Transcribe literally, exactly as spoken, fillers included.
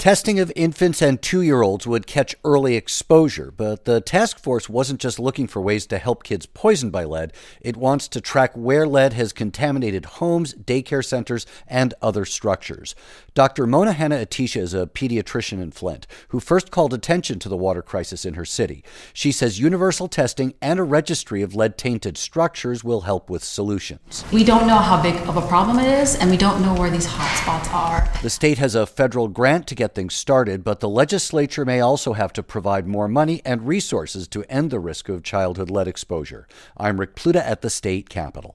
Testing of infants and two-year-olds would catch early exposure, but the task force wasn't just looking for ways to help kids poisoned by lead. It wants to track where lead has contaminated homes, daycare centers, and other structures. Doctor Mona Hanna-Attisha is a pediatrician in Flint who first called attention to the water crisis in her city. She says universal testing and a registry of lead-tainted structures will help with solutions. We don't know how big of a problem it is, and we don't know where these hot spots are. The state has a federal grant to get things started, but the legislature may also have to provide more money and resources to end the risk of childhood lead exposure. I'm Rick Pluta at the state capitol.